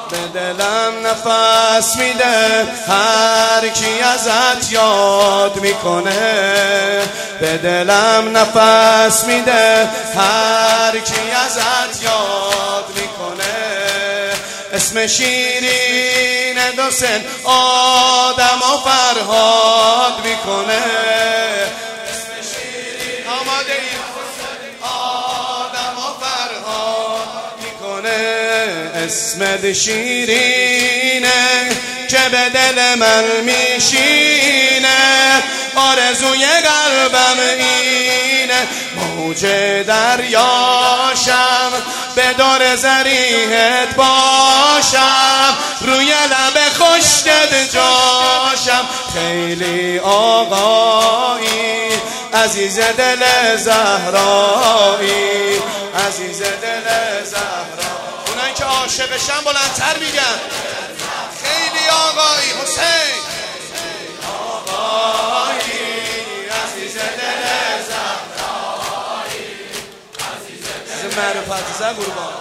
به دلم نفس میده هر کی ازت یاد میکنه، به دلم نفس میده هر کی ازت یاد میکنه. اسم شیرین دو سن آدم و فرهاد میکنه، اسم شیرین آماده ای آدم و فرهاد میکنه. اسمت شیرینه که به دل من میشینه، آرزوی قلبم اینه موج دریاشم، به دور زریحت باشم، روی لب خشکت جاشم. خیلی آقایی عزیز دل زهرایی، عزیز دل زهرایی. اونایی که عاشقشن بلندتر میگن خیلی آقایی حسین، آقایی عزیز دل زهرایی، عزیز معرفت زن قربان.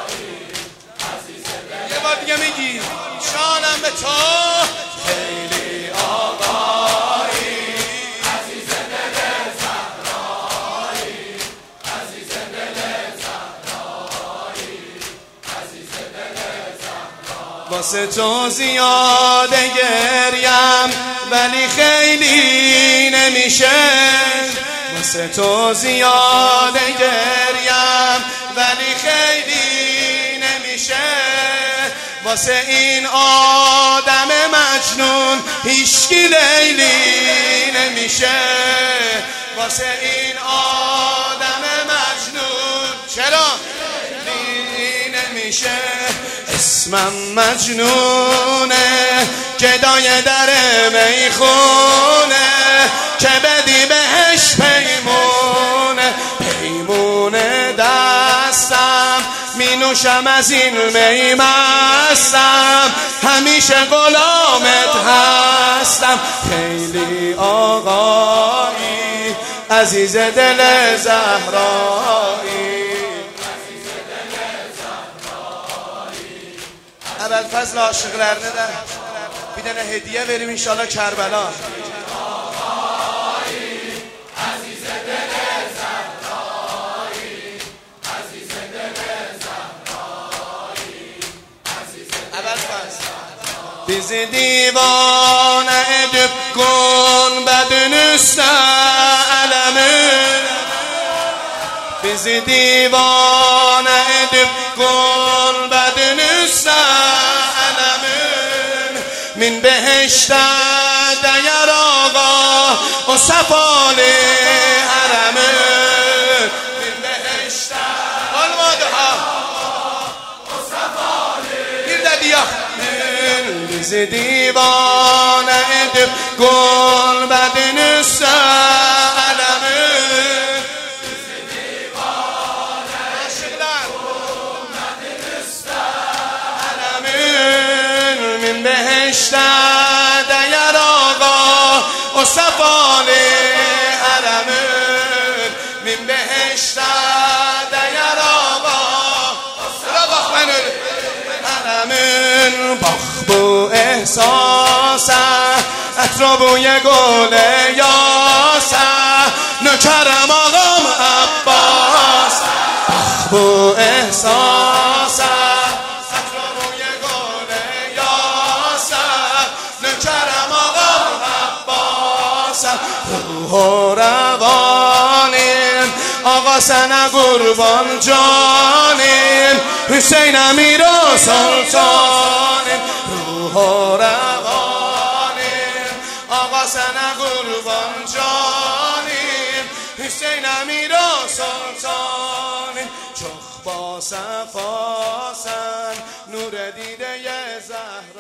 یه بار دیگه میگی شانم به تو خیلی آقایی عزیز دل زهرایی، عزیز دل زهرایی، عزیز دل زهرایی. واسه تو زیاده گریم ولی خیلی نمیشه، واسه تو زیاده گریم ولی خیلی نمیشه. واسه این آدم مجنون هیچکی لیلی نمیشه، واسه این آدم مجنون چرا لیلی نمیشه. اسمم مجنونه گدای در میخونه، که بدی بهش پیمونه، پیمونه دستم می نوشم از این می مستم، همیشه غلامت هستم. خیلی آقایی عزیز دل زهرایی، اول فضل عاشقلرنه در بیدن هدیه بریم انشالله کربلا. Bizi divane edip gurbedin üstüne alemin, bizi divane edip gurbedin üstüne alemin. Min behişte değer ağa o sefali haremin, min behişte olmadı ha o sefali bir de diyah. Bizi divane edip gurbedin üstüne alemin, bizi divane edip gurbedin üstüne alemin. Min behişte değer ağa o sefali haremin, min behişte değer ağa o sefali haremin. Bak bu احساسه عطر بوی گل یاسه، نوکرم آقام عباس. بو احساسه عطر بوی گل یاسه، نوکرم آقام عباس. روح و روانیم آقا سنه قربان جانیم، حسین امیر و سلطانیم. روح و روانیم آقا سنه قربان جانیم، حسین امیر و سلطانیم. چخ با صفاسن نور دیده زهرا